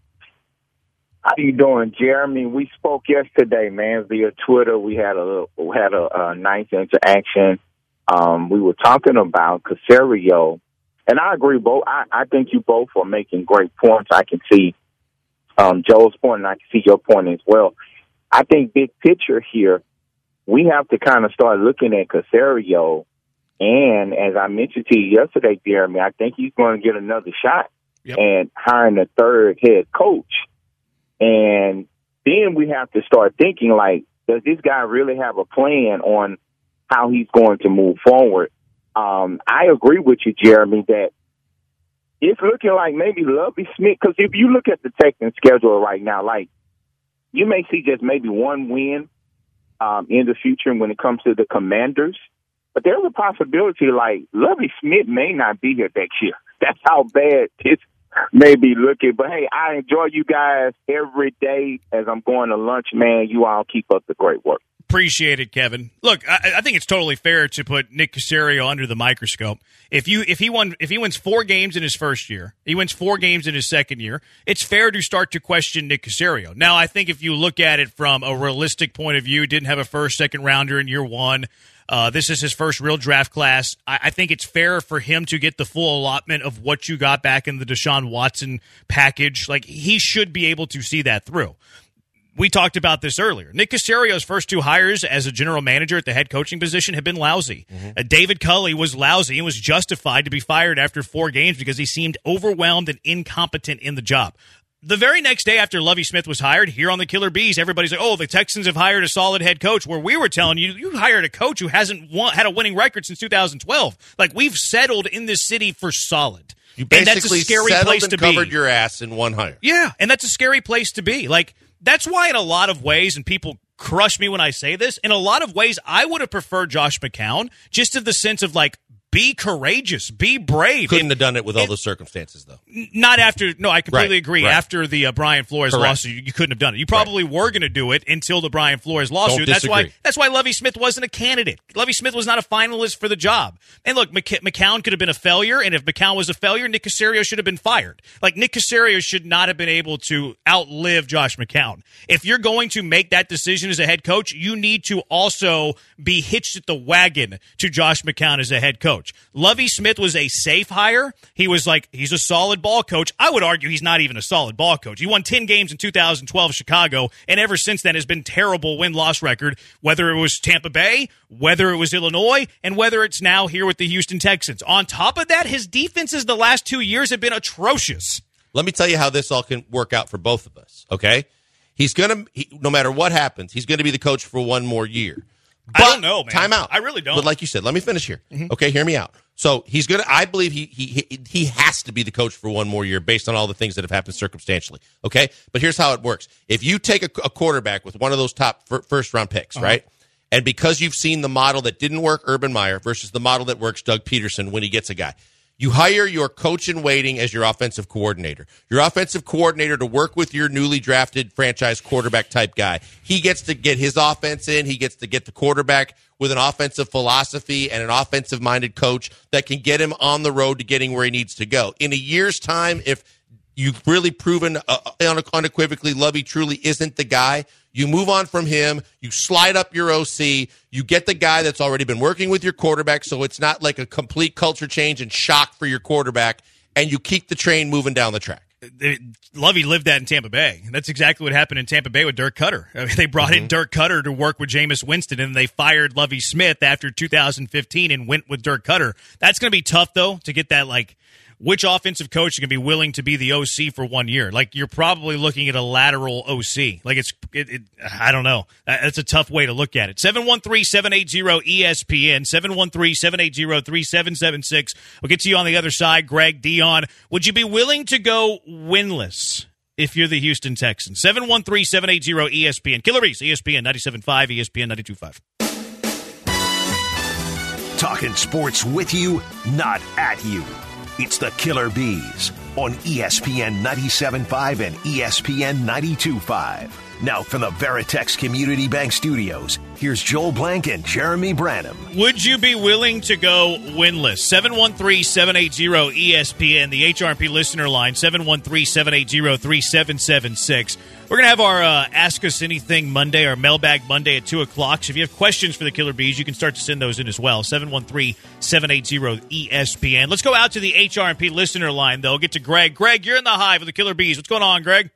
How you doing, Jeremy? We spoke yesterday, man, via Twitter. We had a little, we had a, a nice interaction. Um, we were talking about Caserio, and I agree. Both, I, I think you both are making great points. I can see um, Joel's point, and I can see your point as well. I think big picture here, we have to kind of start looking at Caserio, and as I mentioned to you yesterday, Jeremy, I think he's going to get another shot Yep. and hiring a third head coach. And then we have to start thinking, like, does this guy really have a plan on how he's going to move forward? Um, I agree with you, Jeremy, that it's looking like maybe Lovie Smith, because if you look at the Texans schedule right now, like, you may see just maybe one win um, in the future when it comes to the Commanders. But there's a possibility, like, Lovie Smith may not be here next year. That's how bad this may be looking. But, hey, I enjoy you guys every day as I'm going to lunch, man. You all keep up the great work. Appreciate it, Kevin. Look, I, I think it's totally fair to put Nick Caserio under the microscope. If you if he won if he wins four games in his first year, he wins four games in his second year, it's fair to start to question Nick Caserio. Now, I think if you look at it from a realistic point of view, didn't have a first, second rounder in year one. Uh, this is his first real draft class. I, I think it's fair for him to get the full allotment of what you got back in the Deshaun Watson package. Like, he should be able to see that through. We talked about this earlier. Nick Caserio's first two hires as a general manager at the head coaching position have been lousy. Mm-hmm. Uh, David Culley was lousy and was justified to be fired after four games because he seemed overwhelmed and incompetent in the job. The very next day after Lovie Smith was hired, here on the Killer Bees, everybody's like, oh, the Texans have hired a solid head coach, where we were telling you, you hired a coach who hasn't won, had a winning record since two thousand twelve. Like, we've settled in this city for solid. You basically and that's a scary settled place and to covered be. your ass in one hire. Yeah, and that's a scary place to be. Like, that's why in a lot of ways, and people crush me when I say this, in a lot of ways, I would have preferred Josh McCown, just in the sense of, like, be courageous, be brave. Couldn't If- have done it with all if- those circumstances, though. Not after. No, I completely Right, agree. right. After the uh, Brian Flores Correct. lawsuit, you, you couldn't have done it. You probably were going to do it until the Brian Flores lawsuit. Don't That's why. disagree. That's why Lovie Smith wasn't a candidate. Lovie Smith was not a finalist for the job. And look, McC- McCown could have been a failure, and if McCown was a failure, Nick Caserio should have been fired. Like Nick Caserio should not have been able to outlive Josh McCown. If you're going to make that decision as a head coach, you need to also be hitched at the wagon to Josh McCown as a head coach. Lovie Smith was a safe hire. He was like, he's a solid ball coach. I would argue he's not even a solid ball coach. He won ten games in two thousand twelve Chicago, and ever since then has been terrible win-loss record, whether it was Tampa Bay, whether it was Illinois, and whether it's now here with the Houston Texans. On top of that, his defenses the last two years have been atrocious. Let me tell you how this all can work out for both of us, okay? He's going to, he, no matter what happens, he's going to be the coach for one more year. I don't know, man. Time out. I really don't. But like you said, let me finish here. Mm-hmm. Okay, hear me out. So he's going to, I believe he, he he he has to be the coach for one more year based on all the things that have happened circumstantially. Okay? But here's how it works. If you take a, a quarterback with one of those top fir- first round picks, uh-huh. right? And because you've seen the model that didn't work, Urban Meyer, versus the model that works, Doug Peterson, when he gets a guy. You hire your coach in waiting as your offensive coordinator. Your offensive coordinator to work with your newly drafted franchise quarterback type guy. He gets to get his offense in. He gets to get the quarterback with an offensive philosophy and an offensive-minded coach that can get him on the road to getting where he needs to go. In a year's time, if you've really proven uh, unequivocally Lovie truly isn't the guy, you move on from him, you slide up your O C, you get the guy that's already been working with your quarterback so it's not like a complete culture change and shock for your quarterback, and you keep the train moving down the track. Lovie lived that in Tampa Bay. That's exactly what happened in Tampa Bay with Dirk Cutter. I mean, they brought mm-hmm. in Dirk Cutter to work with Jameis Winston, and they fired Lovie Smith after two thousand fifteen and went with Dirk Cutter. That's going to be tough, though, to get that, like, which offensive coach is going to be willing to be the O C for one year? Like, you're probably looking at a lateral O C. Like, it's, it, it, I don't know. That's a tough way to look at it. seven one three, seven eight zero, E S P N, seven one three, seven eight zero, three seven seven six. We'll get to you on the other side. Greg, Dion, would you be willing to go winless if you're the Houston Texans? seven one three, seven eight zero, E S P N. Killer Bees, E S P N ninety-seven point five, E S P N ninety-two point five. Talking sports with you, not at you. It's the Killer Bees on E S P N ninety-seven point five and E S P N ninety-two point five. Now from the Veritex Community Bank Studios, here's Joel Blank and Jeremy Branham. Would you be willing to go winless? seven one three, seven eight zero, E S P N, the H R P listener line, seven one three, seven eight zero, three seven seven six. We're going to have our uh, Ask Us Anything Monday, our Mailbag Monday at two o'clock. So if you have questions for the Killer Bees, you can start to send those in as well. seven one three, seven eight zero, E S P N. Let's go out to the H R P listener line, though. Get to Greg. Greg, you're in the hive with the Killer Bees. What's going on, Greg?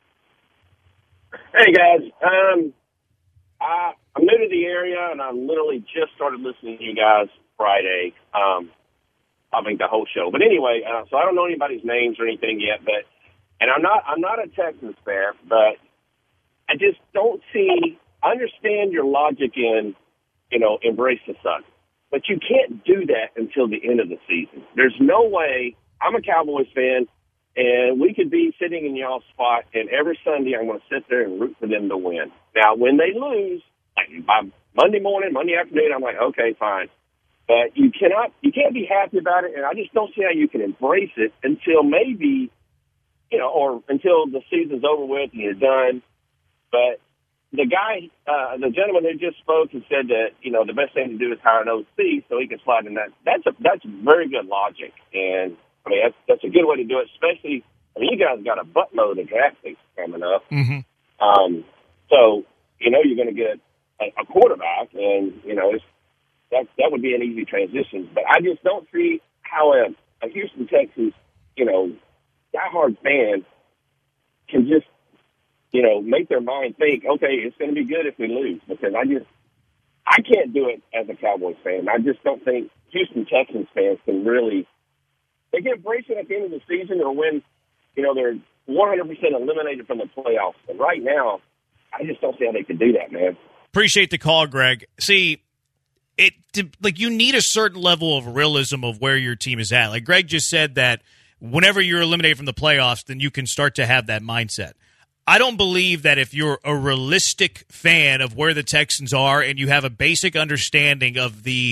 Hey, guys. Um, I, I'm new to the area, and I literally just started listening to you guys Friday. Um, I think the whole show. But anyway, uh, so I don't know anybody's names or anything yet. But and I'm not I'm not a Texans fan, but I just don't see. I understand your logic in, you know, embrace the sun, but you can't do that until the end of the season. There's no way. I'm a Cowboys fan. And we could be sitting in y'all's spot, and every Sunday I'm going to sit there and root for them to win. Now, when they lose, like by Monday morning, Monday afternoon, I'm like, okay, fine. But you cannot, you can't be happy about it, and I just don't see how you can embrace it until maybe, you know, or until the season's over with and you're done. But the guy, uh, the gentleman who just spoke and said that, you know, the best thing to do is hire an O C so he can slide in that. That's a that's very good logic, and I mean, that's, that's a good way to do it, especially, I mean, you guys got a buttload of draft picks coming up. Mm-hmm. Um, so, you know, you're going to get a, a quarterback, and, you know, it's, that that would be an easy transition. But I just don't see how a, a Houston Texans, you know, diehard fan can just, you know, make their mind think, okay, it's going to be good if we lose. Because I just, I can't do it as a Cowboys fan. I just don't think Houston Texans fans can really, they can embrace it at the end of the season or when, you know, they're one hundred percent eliminated from the playoffs. But right now, I just don't see how they could do that, man. Appreciate the call, Greg. See, it like you need a certain level of realism of where your team is at. Like Greg just said that whenever you're eliminated from the playoffs, then you can start to have that mindset. I don't believe that if you're a realistic fan of where the Texans are and you have a basic understanding of the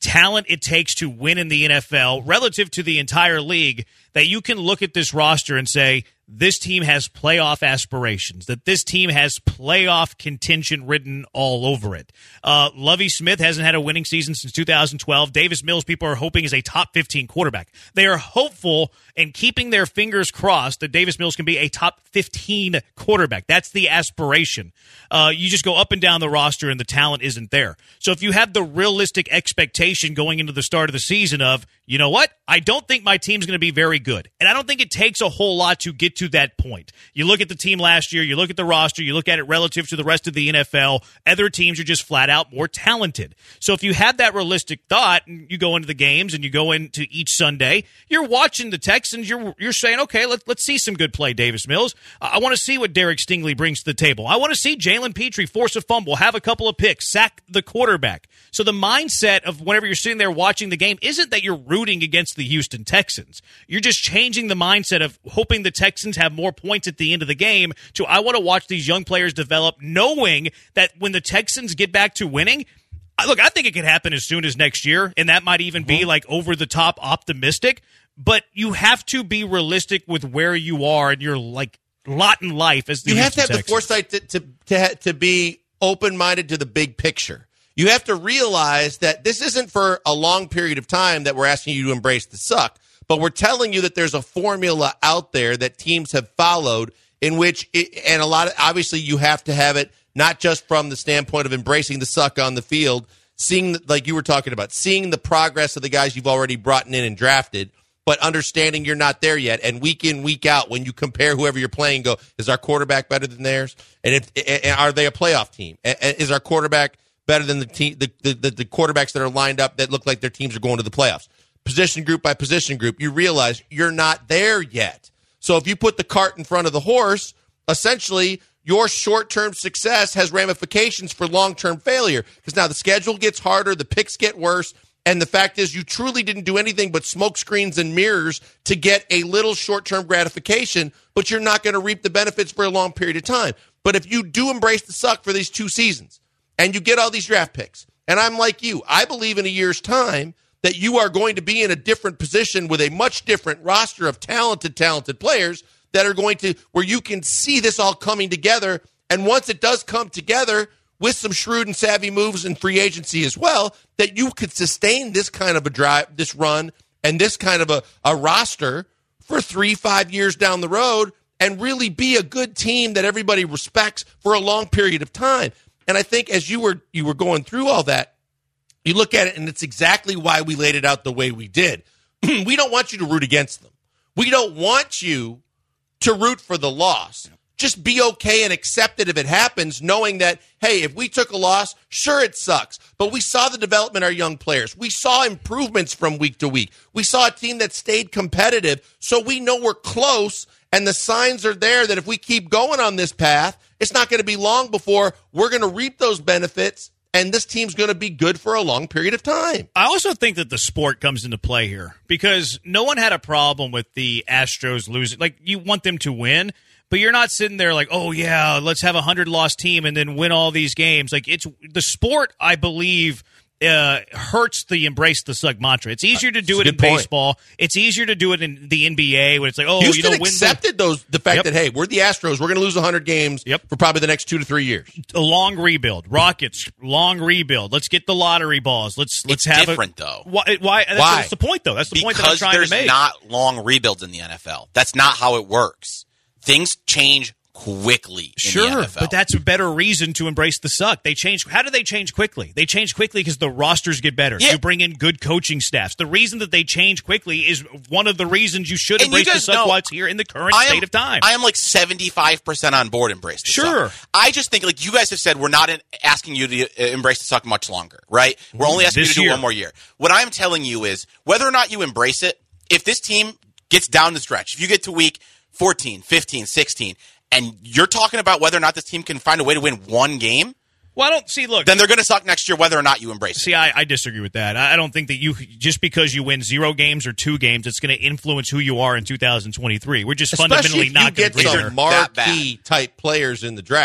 talent it takes to win in the N F L relative to the entire league that you can look at this roster and say, this team has playoff aspirations, that this team has playoff contention written all over it. Uh, Lovie Smith hasn't had a winning season since two thousand twelve. Davis Mills, people are hoping, is a top fifteen quarterback. They are hopeful and keeping their fingers crossed that Davis Mills can be a top fifteen quarterback. That's the aspiration. Uh, you just go up and down the roster and the talent isn't there. So if you have the realistic expectation going into the start of the season of, you know what, I don't think my team's going to be very good. And I don't think it takes a whole lot to get to that point. You look at the team last year, you look at the roster, you look at it relative to the rest of the N F L, other teams are just flat out more talented. So if you have that realistic thought and you go into the games and you go into each Sunday, you're watching the Texans, you're you're saying, okay, let, let's see some good play, Davis Mills. I want to see what Derek Stingley brings to the table. I want to see Jalen Petrie force a fumble, have a couple of picks, sack the quarterback. So the mindset of whenever you're sitting there watching the game isn't that you're rooting against the Houston Texans. You're just changing the mindset of hoping the Texans have more points at the end of the game to I want to watch these young players develop, knowing that when the Texans get back to winning, look, I think it could happen as soon as next year, and that might even be like over the top optimistic, but you have to be realistic with where you are and your like lot in life as the You have to have Texans. the foresight to, to, to, ha- to be open-minded to the big picture. You have to realize that this isn't for a long period of time that we're asking you to embrace the suck, but we're telling you that there's a formula out there that teams have followed in which, it, and a lot of, obviously you have to have it not just from the standpoint of embracing the suck on the field, seeing, like you were talking about, seeing the progress of the guys you've already brought in and drafted, but understanding you're not there yet. And week in, week out, when you compare whoever you're playing, go, is our quarterback better than theirs? And if and are they a playoff team? And is our quarterback better than the team, the, the, the quarterbacks that are lined up that look like their teams are going to the playoffs? Position group by position group, you realize you're not there yet. So if you put the cart in front of the horse, essentially your short-term success has ramifications for long-term failure, because now the schedule gets harder, the picks get worse, and the fact is you truly didn't do anything but smoke screens and mirrors to get a little short-term gratification, but you're not going to reap the benefits for a long period of time. But if you do embrace the suck for these two seasons, and you get all these draft picks, and I'm like you, I believe in a year's time that you are going to be in a different position with a much different roster of talented, talented players that are going to, where you can see this all coming together. And once it does come together with some shrewd and savvy moves in free agency as well, that you could sustain this kind of a drive, this run, and this kind of a, a roster for three, five years down the road and really be a good team that everybody respects for a long period of time. And I think as you were you were going through all that, you look at it, and it's exactly why we laid it out the way we did. We don't want you to root against them. We don't want you to root for the loss. Just be okay and accept it if it happens, knowing that, hey, if we took a loss, sure, it sucks. But we saw the development of our young players. We saw improvements from week to week. We saw a team that stayed competitive, so we know we're close, and the signs are there that if we keep going on this path, it's not going to be long before we're going to reap those benefits, and this team's going to be good for a long period of time. I also think that the sport comes into play here, because no one had a problem with the Astros losing. Like, you want them to win, but you're not sitting there like, oh, yeah, let's have a hundred-loss team and then win all these games. Like, it's the sport, I believe, uh, hurts the embrace the suck mantra. It's easier to do it in point. baseball. It's easier to do it in the N B A when it's like, oh, Houston you know, win accepted the- those the fact Yep. that, hey, we're the Astros. We're going to lose one hundred games Yep. for probably the next two to three years. a long rebuild. Rockets, long rebuild. Let's get the lottery balls. Let's let's It's have different, a, though. Why? Why? That's, Why? that's the point, though. That's the point that I'm Because trying there's to make. not long rebuilds in the N F L. That's not how it works. Things change quickly in Sure, the N F L. but that's a better reason to embrace the suck. They change. How do they change quickly? They change quickly because the rosters get better. Yeah. You bring in good coaching staffs. The reason that they change quickly is one of the reasons you should And you embrace the guys suck know, while it's here in the current I am, state of time. I am like seventy-five percent on board embrace the Sure. suck. I just think, like you guys have said, we're not in, asking you to uh, embrace the suck much longer, right? We're only asking This you to do year. one more year. What I'm telling you is, whether or not you embrace it, if this team gets down the stretch, if you get to week fourteen, fifteen, sixteen, and you're talking about whether or not this team can find a way to win one game, well, I don't see. Look, then they're going to suck next year whether or not you embrace it. See, I, I disagree with that. I I don't think that you just because you win zero games or two games, it's going to influence who you are in two thousand twenty-three. We're just Especially fundamentally if not you going get to be there. some marquee type players in the draft.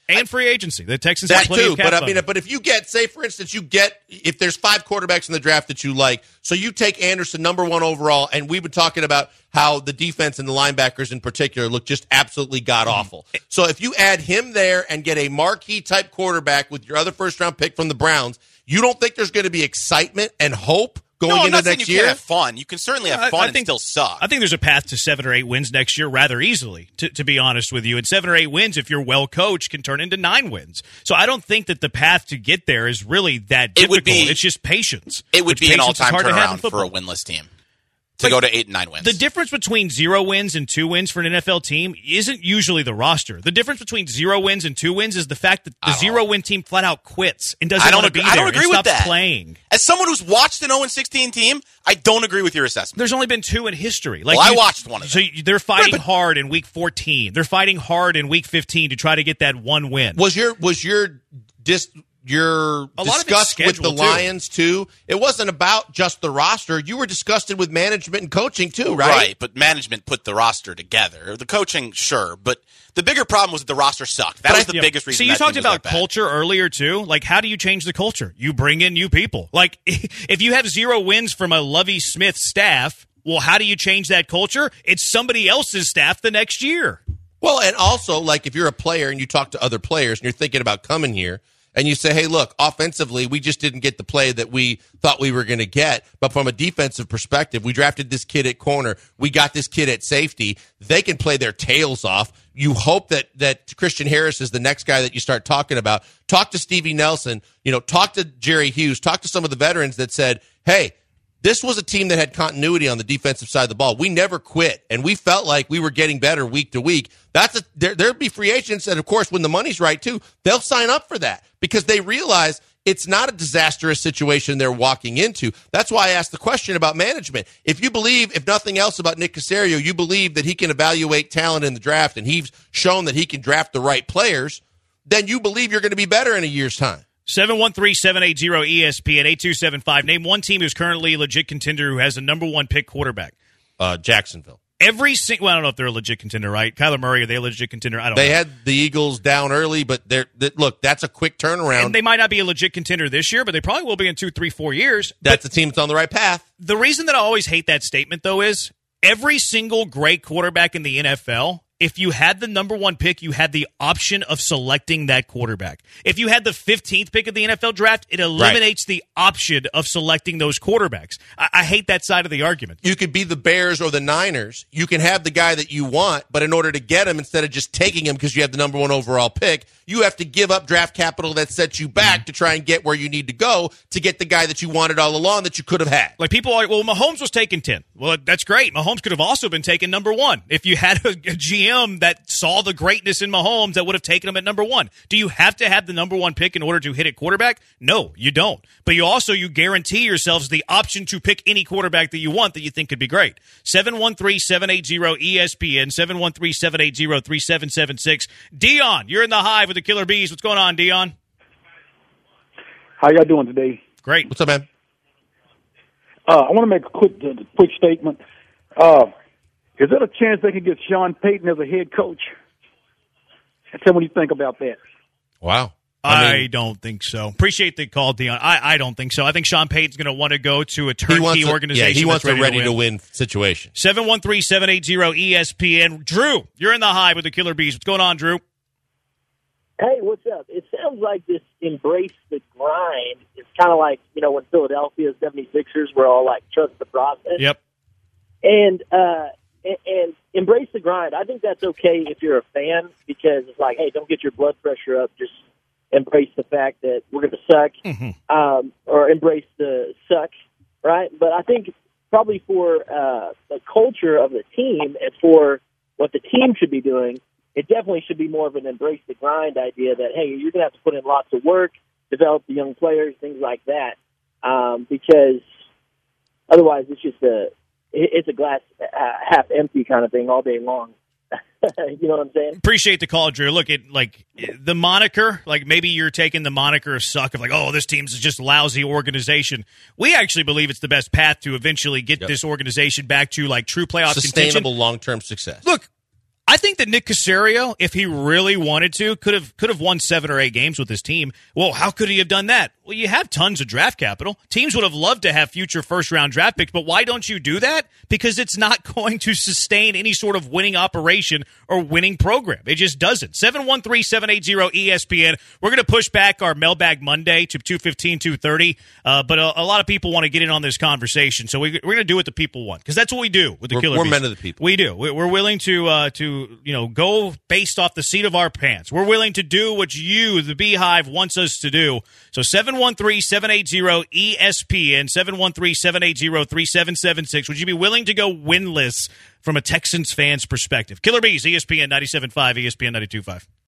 and free agency. The Texans That have plenty too, of cap but I funding. mean, but if you get, say, for instance, you get if there's five quarterbacks in the draft that you like, so you take Anderson number one overall, and we've been talking about how the defense and the linebackers in particular look just absolutely god awful. So if you add him there and get a marquee type quarterback with your other first round pick from the Browns, you don't think there's going to be excitement and hope going no, I'm into not saying next you year? can't have fun. You can certainly have I- fun I and think- still suck. I think there's a path to seven or eight wins next year rather easily, to, to be honest with you. And seven or eight wins, if you're well coached, can turn into nine wins. So I don't think that the path to get there is really that It difficult. would be- it's just patience. it would which be an patience is all-time hard to have in turnaround for football. a winless team to But go to eight and nine wins. The difference between zero wins and two wins for an N F L team isn't usually the roster. The difference between zero wins and two wins is the fact that the I don't zero win team flat out quits and doesn't I don't want to agree. be I there don't agree and with stops that. playing. As someone who's watched an oh and sixteen team, I don't agree with your assessment. There's only been two in history. Like Well, I you- watched one of So them. you- they're fighting Right, but- hard in week fourteen. They're fighting hard in week fifteen to try to get that one win. Was your was your dis your A lot of it's disgust with the schedule, too. Lions too? It wasn't about just the roster. You were disgusted with management and coaching too, right? but management put the roster together. The coaching, sure, but the bigger problem was that the roster sucked. That But was I- the Yeah. biggest reason. So you that talked team was about that bad. culture earlier too. Like, how do you change the culture? You bring in new people. Like, if you have zero wins from a Lovie Smith staff, well, how do you change that culture? It's somebody else's staff the next year. Well, and also, like, if you're a player and you talk to other players and you're thinking about coming here and you say, hey, look, offensively, we just didn't get the play that we thought we were going to get. But from a defensive perspective, we drafted this kid at corner. We got this kid at safety. They can play their tails off. You hope that, that Christian Harris is the next guy that you start talking about. Talk to Stevie Nelson, you know, talk to Jerry Hughes, talk to some of the veterans that said, hey, this was a team that had continuity on the defensive side of the ball. We never quit, and we felt like we were getting better week to week. That's a, there, there'd be free agents, and of course, when the money's right too, they'll sign up for that because they realize it's not a disastrous situation they're walking into. That's why I asked the question about management. If you believe, if nothing else, about Nick Caserio, you believe that he can evaluate talent in the draft, and he's shown that he can draft the right players, then you believe you're going to be better in a year's time. seven one three, seven eight zero, E S P N, eight two seven five. Name one team who's currently a legit contender who has a number one pick quarterback. Uh, Jacksonville. Every single, well, I don't know if they're a legit contender, right? Kyler Murray, are they a legit contender? I don't They know. had the Eagles down early, but they're, they, look, that's a quick turnaround. And they might not be a legit contender this year, but they probably will be in two, three, four years. That's a team that's on the right path. The reason that I always hate that statement, though, is every single great quarterback in the N F L, if you had the number one pick, you had the option of selecting that quarterback. If you had the fifteenth pick of the N F L draft, it eliminates the option of selecting those quarterbacks. I, I hate that side of the argument. You could be the Bears or the Niners. You can have the guy that you want, but in order to get him, instead of just taking him because you have the number one overall pick, you have to give up draft capital that sets you back to try and get where you need to go to get the guy that you wanted all along that you could have had. Like, people are, well, Mahomes was taken ten. Well, that's great. Mahomes could have also been taken number one. If you had a, a G M that saw the greatness in Mahomes, that would have taken him at number one. Do you have to have the number one pick in order to hit a quarterback? No, you don't. But you also, you guarantee yourselves the option to pick any quarterback that you want that you think could be great. seven one three, seven eight zero, E S P N, seven one three, seven eight zero, three seven seven six. Dion, you're in the Hive with the Killer Bees. What's going on, Dion? How y'all doing today? Great. What's up, man? Uh, I want to make a quick, uh, quick statement. Uh, is there a chance they can get Sean Payton as a head coach? Tell me what you think about that. Wow. I, I mean- don't think so. Appreciate the call, Dion. I, I don't think so. I think Sean Payton's going to want to go to a turnkey wants a, organization. Yeah, he wants that's a ready to win. win situation. seven one three, seven eight zero, E S P N. Drew, you're in the Hive with the Killer Bees. What's going on, Drew? Hey, what's up? It sounds like this embrace the grind is kind of like, you know, when Philadelphia seventy-sixers were all like, trust the process. Yep. And, uh, and, and embrace the grind. I think that's okay if you're a fan because it's like, hey, don't get your blood pressure up. Just embrace the fact that we're going to suck Mm-hmm. um, or embrace the suck, right? But I think probably for uh, the culture of the team and for what the team should be doing, it definitely should be more of an embrace the grind idea that, hey, you're going to have to put in lots of work, develop the young players, things like that, um, because otherwise it's just a it's a glass uh, half empty kind of thing all day long. You know what I'm saying? Appreciate the call, Drew. Look, at like the moniker, like maybe you're taking the moniker of suck of like, oh, this team's just lousy organization. We actually believe it's the best path to eventually get Yep. this organization back to like true playoff Sustainable contention. long-term success. Look, I think that Nick Caserio, if he really wanted to, could have could have won seven or eight games with his team. Well, how could he have done that? Well, you have tons of draft capital. Teams would have loved to have future first-round draft picks, but why don't you do that? Because it's not going to sustain any sort of winning operation or winning program. It just doesn't. seven one three, seven eight zero, E S P N. We're going to push back our Mailbag Monday to two fifteen, two thirty, uh, but a, a lot of people want to get in on this conversation, so we, we're going to do what the people want, because that's what we do with the we're, Killer We're Bees. men of the people. We do. We're willing to, uh, to you know, go based off the seat of our pants. We're willing to do what you, the Beehive, wants us to do. So seven one three, seven eight zero, E S P N, seven one three, seven eight zero, three seven seven six. Would you be willing to go winless from a Texans fan's perspective? Killer Bees, E S P N ninety-seven point five, E S P N ninety-two point five.